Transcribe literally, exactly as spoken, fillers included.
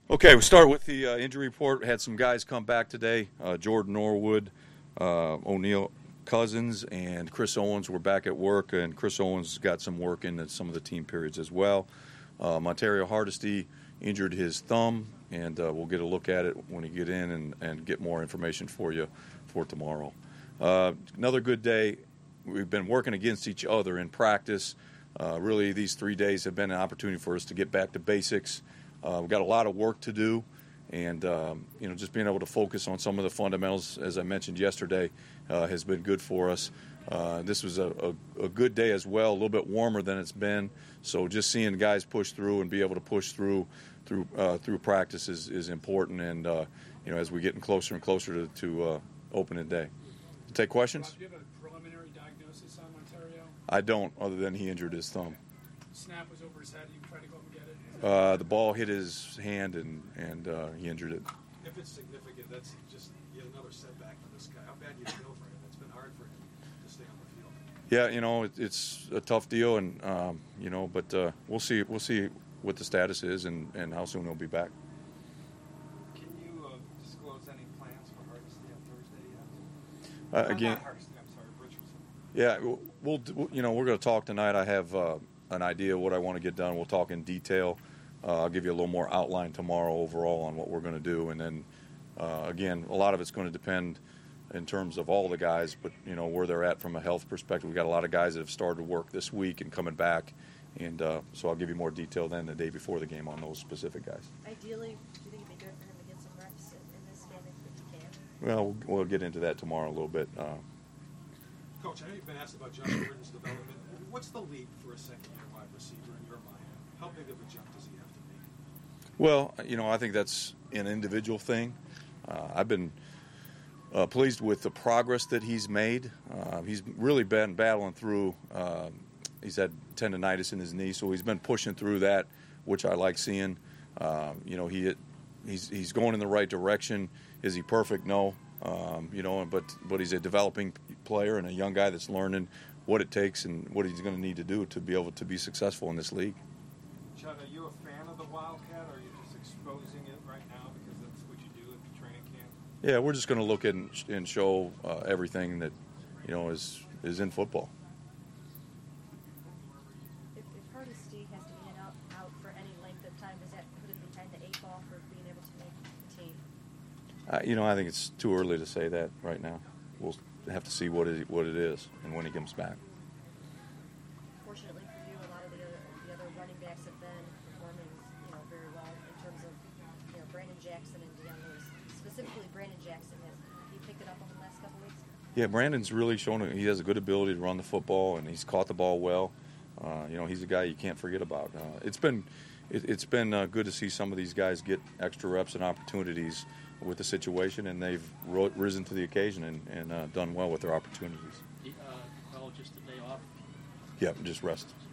Okay, we'll start with the uh, injury report. Had some guys come back today. Uh, Jordan Norwood, uh, O'Neal Cousins, and Chris Owens were back at work, and Chris Owens got some work in some of the team periods as well. Uh, Montario Hardesty injured his thumb, and uh, we'll get a look at it when he get in and, and get more information for you for tomorrow. Uh, another good day. We've been working against each other in practice. Uh, really, these three days have been an opportunity for us to get back to basics. Uh, we've got a lot of work to do, and um, you know, just being able to focus on some of the fundamentals, as I mentioned yesterday, uh, has been good for us. Uh, this was a, a, a good day as well, a little bit warmer than it's been. So just seeing guys push through and be able to push through through uh, through practice is, is important. And uh, you know, as we're getting closer and closer to, to uh, opening day, take questions. Rob, do you have a preliminary diagnosis on Montario? I don't, other than he injured his thumb. Snap was over his head. You tried to go up and get it. Uh, the ball hit his hand and and uh, he injured it. If it's significant, that's just yet another setback for this guy. How bad do you feel for him? It's been hard for him to stay on the field. Yeah, you know, it, it's a tough deal, and um, you know, but uh, we'll see. We'll see what the status is and, and how soon he'll be back. Can you uh, disclose any plans for Hardesty on Thursday yet? Uh, Uh, again, not Hardesty, I'm sorry, Richardson. yeah, we'll, we'll you know we're going to talk tonight. I have uh, an idea of what I want to get done. We'll talk in detail. Uh, I'll give you a little more outline tomorrow overall on what we're going to do, and then uh, again, a lot of it's going to depend in terms of all the guys, but you know where they're at from a health perspective. We've got a lot of guys that have started work this week and coming back, and uh, so I'll give you more detail then the day before the game on those specific guys. Ideally, do you think it'd be good for him to get some reps in, in this game if he can? Well, we'll get into that tomorrow a little bit. Uh, Coach, I know you've been asked about Josh Gordon's development. What's the leap for a second-year wide receiver in your mind? How big of a jump does he have to make? Well, you know, I think that's an individual thing. Uh, I've been uh, pleased with the progress that he's made. Uh, he's really been battling through. Uh, he's had tendonitis in his knee, so he's been pushing through that, which I like seeing. Uh, you know, he he's he's going in the right direction. Is he perfect? No. Um, you know, but but he's a developing player and a young guy that's learning what it takes and what he's going to need to do to be able to be successful in this league. Chad, are you a fan of the Wildcat, or are you just exposing it right now because that's what you do at the training camp? Yeah, we're just going to look at and, and show uh, everything that you know is is in football. If, if Hardesty has to be in out, out for any length of time, does that put him behind the eight ball for being able to make the team? Uh, you know, I think it's too early to say that right now. We'll have to see what it what it is and when he comes back. Fortunately for you, a lot of the other the other running backs have been performing, you know, very well in terms of, you know, Brandon Jackson and Deion Lewis. Specifically, Brandon Jackson has he picked it up over the last couple weeks? Yeah, Brandon's really shown he has a good ability to run the football, and he's caught the ball well. Uh, you know, he's a guy you can't forget about. Uh, it's been it, it's been uh, good to see some of these guys get extra reps and opportunities with the situation, and they've ro- risen to the occasion and, and uh, done well with their opportunities. Uh, well, just a day off. Yeah, just rest.